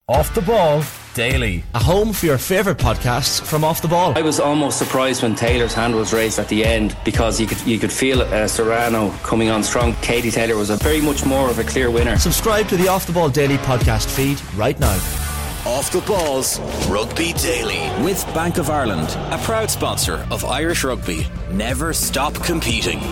Off the Ball Daily. A home for your favourite podcasts from Off the Ball. I was almost surprised when Taylor's hand was raised at the end, because you could feel Serrano coming on strong. Katie Taylor was a very much more of a clear winner. Subscribe to the Off the Ball Daily podcast feed right now. Off the Ball's Rugby Daily with Bank of Ireland, a proud sponsor of Irish Rugby. Never stop competing.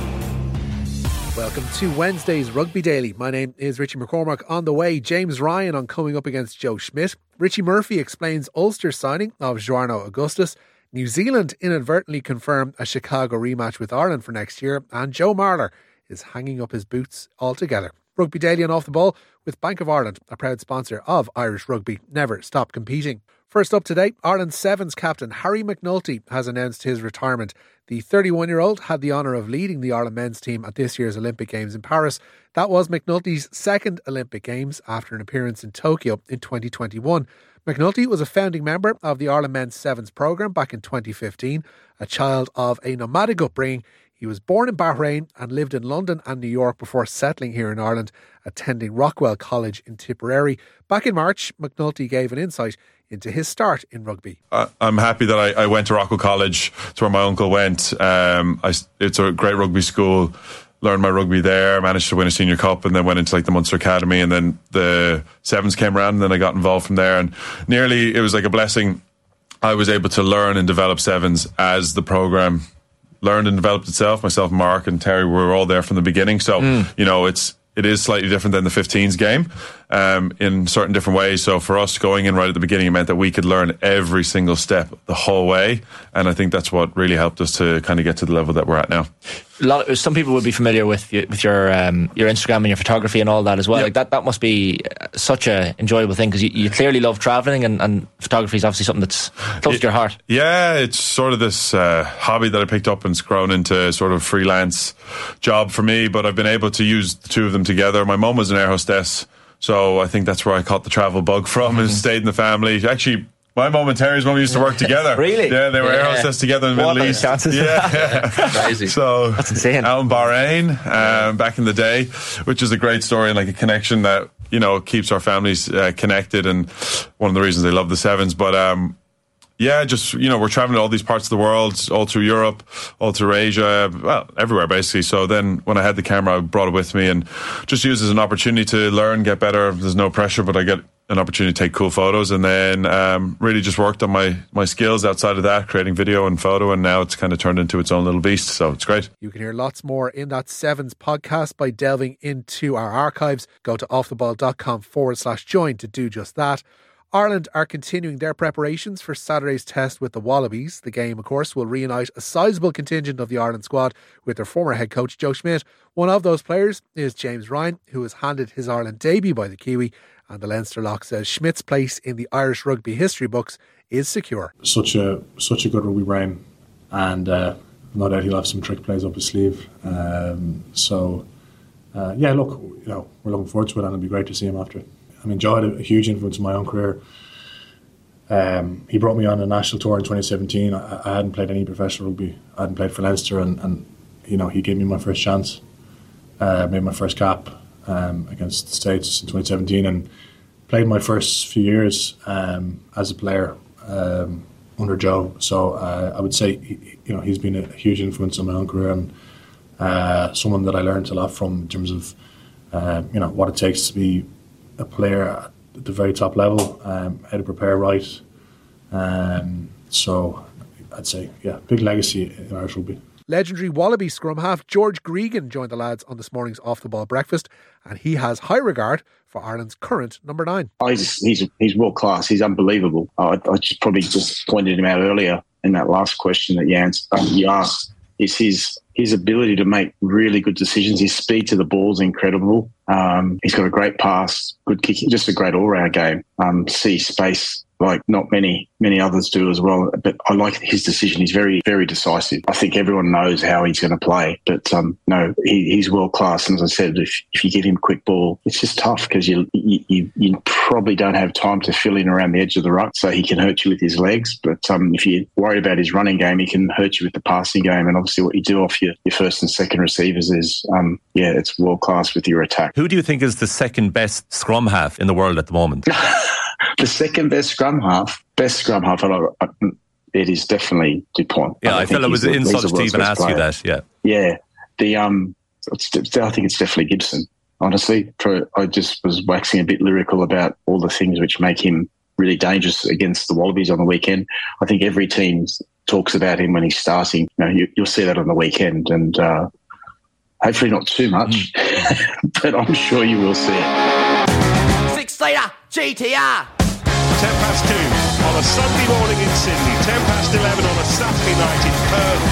Welcome to Wednesday's Rugby Daily. My name is Richie McCormack. On the way, James Ryan on coming up against Joe Schmidt. Richie Murphy explains Ulster's signing of Joarno Augustus. New Zealand inadvertently confirmed a Chicago rematch with Ireland for next year. And Joe Marler is hanging up his boots altogether. Rugby Daily and Off the Ball with Bank of Ireland, a proud sponsor of Irish Rugby. Never stop competing. First up today, Ireland Sevens captain Harry McNulty has announced his retirement. The 31-year-old had the honour of leading the Ireland men's team at this year's Olympic Games in Paris. That was McNulty's second Olympic Games after an appearance in Tokyo in 2021. McNulty was a founding member of the Ireland men's sevens programme back in 2015, a child of a nomadic upbringing. He was born in Bahrain and lived in London and New York before settling here in Ireland, attending Rockwell College in Tipperary. Back in March, McNulty gave an insight into his start in rugby. I'm happy that I went to Rockwell College. It's where my uncle went. It's a great rugby school. Learned my rugby there, managed to win a senior cup, and then went into the Munster Academy, and then the sevens came around, and then I got involved from there, and it was like a blessing. I was able to learn and develop sevens as the programme learned and developed itself. Myself, Mark and Terry were all there from the beginning. So, it is slightly different than the 15s game in certain different ways. So for us, going in right at the beginning, it meant that we could learn every single step the whole way. And I think that's what really helped us to kind of get to the level that we're at now. Some people would be familiar with your Instagram and your photography and all that as well. Yep. That must be such a enjoyable thing, because you clearly love travelling, and photography is obviously something that's close to your heart. Yeah, it's sort of this hobby that I picked up and it's grown into sort of freelance job for me, but I've been able to use the two of them together. My mum was an air hostess, so I think that's where I caught the travel bug from and stayed in the family. Actually, my mum and Terry's mum used to work together. Really? Yeah, they were air hostess together in the Middle East. Chances? Yeah. Crazy. So that's insane. Out in Bahrain, back in the day, which is a great story and like a connection that, keeps our families connected, and one of the reasons they love the sevens. But we're traveling to all these parts of the world, all through Europe, all through Asia, well, everywhere basically. So then when I had the camera, I brought it with me and just used it as an opportunity to learn, get better. There's no pressure, but I get an opportunity to take cool photos, and then really just worked on my skills outside of that, creating video and photo, and now it's kind of turned into its own little beast, so it's great. You can hear lots more in that Sevens podcast by delving into our archives. Go to offtheball.com/join to do just that. Ireland are continuing their preparations for Saturday's test with the Wallabies. The game, of course, will reunite a sizable contingent of the Ireland squad with their former head coach Joe Schmidt. One of those players is James Ryan, who was handed his Ireland debut by the Kiwi, and the Leinster lock says Schmidt's place in the Irish rugby history books is secure. Such a good rugby brain, and no doubt he'll have some trick plays up his sleeve. We're looking forward to it, and it'll be great to see him after it. I mean, Joe had a huge influence in my own career. He brought me on a national tour in 2017. I hadn't played any professional rugby. I hadn't played for Leinster, and he gave me my first chance. Made my first cap against the States in 2017, and played my first few years as a player under Joe. So I would say he's been a huge influence on my own career, and someone that I learned a lot from in terms of what it takes to be a player at the very top level, how to prepare right. So I'd say, big legacy in Irish rugby. Legendary Wallaby scrum half George Gregan joined the lads on this morning's Off the Ball breakfast, and he has high regard for Ireland's current number 9. He's world class. He's unbelievable. I probably just pointed him out earlier in that last question that you asked. Is his ability to make really good decisions. His speed to the ball is incredible. He's got a great pass, good kicking, just a great all-round game. See space like not many others do as well. But I like his decision. He's very, very decisive. I think everyone knows how he's going to play. But he's world class. And as I said, if you give him quick ball, it's just tough because you probably don't have time to fill in around the edge of the ruck, so he can hurt you with his legs. But if you're worried about his running game, he can hurt you with the passing game. And obviously what you do off your first and second receivers is, it's world class with your attack. Who do you think is the second best scrum half in the world at the moment? The second best scrum half, it is definitely Dupont. Yeah, I felt it was insult to even ask you that. Yeah. I think it's definitely Gibson. Honestly, I just was waxing a bit lyrical about all the things which make him really dangerous against the Wallabies on the weekend. I think every team talks about him when he's starting. You'll see that on the weekend, and hopefully not too much, but I'm sure you will see it. 6-litre GTR. 2 on a Sunday morning in Sydney, 11 on a Saturday night in Perth,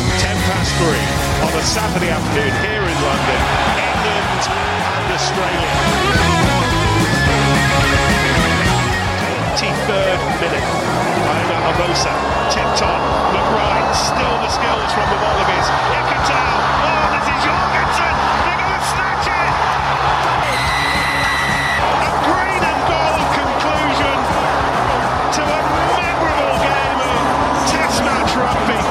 3 on a Saturday afternoon here in London, England and Australia. 23rd minute, Aina Amosa, tipped on, look right, still the skills from the Wallabies. Ikitau, this is Jorgensen, they're going to snatch it! A green and gold conclusion to a memorable game of Test match rugby.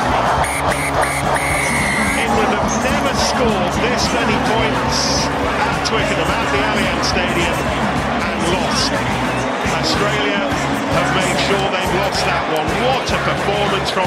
England have never scored this many points at Twickenham, at the Allianz Stadium, and lost. Australia have made sure they've lost that one. What a performance from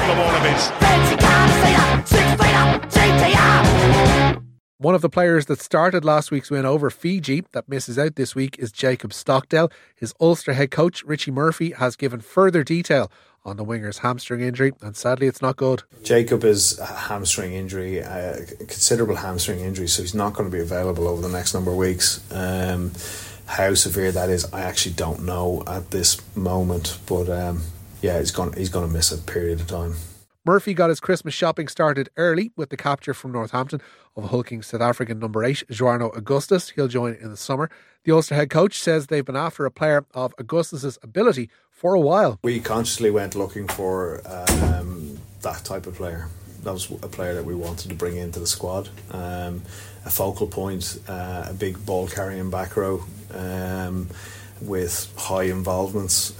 the Wallabies. One of the players that started last week's win over Fiji that misses out this week is Jacob Stockdale. His Ulster head coach, Richie Murphy, has given further detail on the winger's hamstring injury, and sadly it's not good. Jacob is a hamstring injury, a considerable hamstring injury, so he's not going to be available over the next number of weeks. How severe that is, I actually don't know at this moment, but he's going to miss a period of time. Murphy got his Christmas shopping started early with the capture from Northampton of hulking South African number 8, Joarno Augustus. He'll join in the summer. The Ulster head coach says they've been after a player of Augustus's ability for a while. We consciously went looking for that type of player. That was a player that we wanted to bring into the squad. A focal point, a big ball carrying back row with high involvements,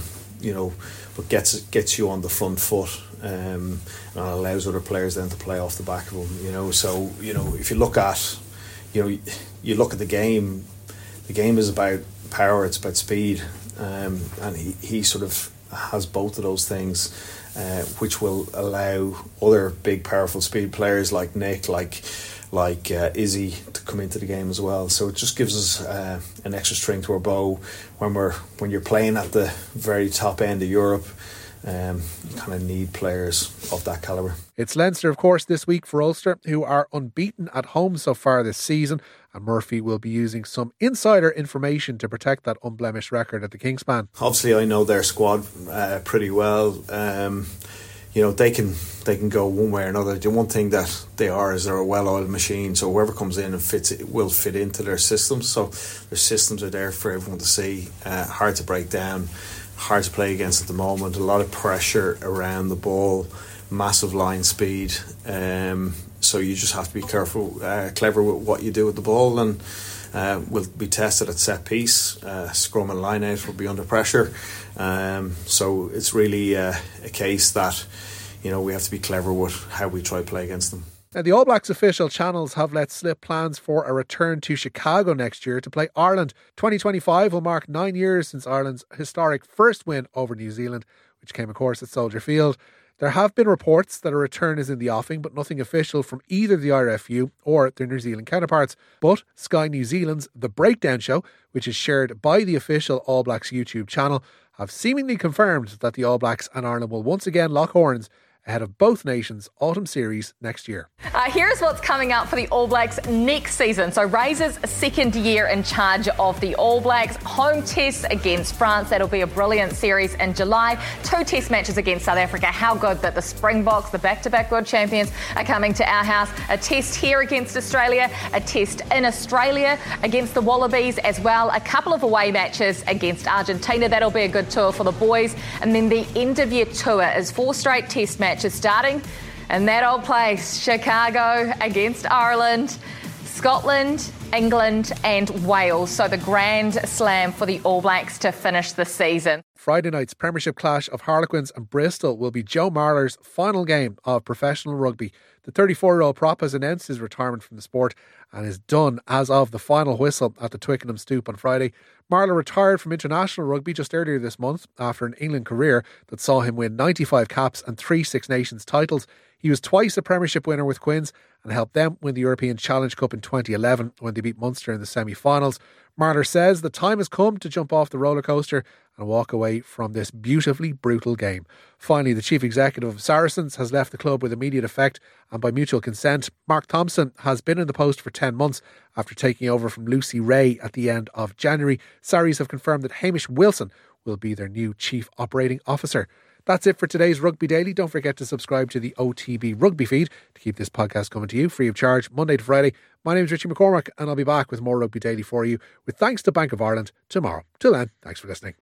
but gets you on the front foot and allows other players then to play off the back of him. So if you look at the game is about power, it's about speed, and he sort of has both of those things, which will allow other big powerful speed players like Nick, like Izzy to come into the game as well. So it just gives us an extra string to our bow when you're playing at the very top end of Europe. You kind of need players of that calibre. It's Leinster, of course, this week for Ulster, who are unbeaten at home so far this season, and Murphy will be using some insider information to protect that unblemished record at the Kingspan. Obviously, I know their squad pretty well. They can go one way or another. The one thing that they are is they're a well-oiled machine, so whoever comes in and fits it will fit into their systems. So their systems are there for everyone to see. Hard to break down, hard to play against at the moment. A lot of pressure around the ball, massive line speed. So you just have to be clever with what you do with the ball, and will be tested at set piece. Scrum and line out will be under pressure. So it's really a case that we have to be clever with how we try to play against them. Now, the All Blacks official channels have let slip plans for a return to Chicago next year to play Ireland. 2025 will mark 9 years since Ireland's historic first win over New Zealand, which came, of course, at Soldier Field. There have been reports that a return is in the offing, but nothing official from either the IRFU or their New Zealand counterparts. But Sky New Zealand's The Breakdown Show, which is shared by the official All Blacks YouTube channel, have seemingly confirmed that the All Blacks and Ireland will once again lock horns ahead of both nations' autumn series next year. Here's what's coming up for the All Blacks next season. So Razor's second year in charge of the All Blacks. Home test against France. That'll be a brilliant series in July. 2 test matches against South Africa. How good that the Springboks, the back-to-back world champions, are coming to our house. A test here against Australia. A test in Australia against the Wallabies as well. A couple of away matches against Argentina. That'll be a good tour for the boys. And then the end of year tour is 4 straight test matches starting in that old place, Chicago against Ireland, Scotland, England and Wales. So the grand slam for the All Blacks to finish the season. Friday night's Premiership clash of Harlequins and Bristol will be Joe Marler's final game of professional rugby. The 34-year-old prop has announced his retirement from the sport and is done as of the final whistle at the Twickenham Stoop on Friday. Marler retired from international rugby just earlier this month after an England career that saw him win 95 caps and 3 Six Nations titles. He was twice a Premiership winner with Quins and helped them win the European Challenge Cup in 2011 when they beat Munster in the semi-finals. Marler says the time has come to jump off the roller coaster and walk away from this beautifully brutal game. Finally, the chief executive of Saracens has left the club with immediate effect and by mutual consent. Mark Thompson has been in the post for 10 months after taking over from Lucy Ray at the end of January. Saris have confirmed that Hamish Wilson will be their new chief operating officer. That's it for today's Rugby Daily. Don't forget to subscribe to the OTB Rugby feed to keep this podcast coming to you free of charge Monday to Friday. My name is Richie McCormack and I'll be back with more Rugby Daily for you with thanks to Bank of Ireland tomorrow. Till then, thanks for listening.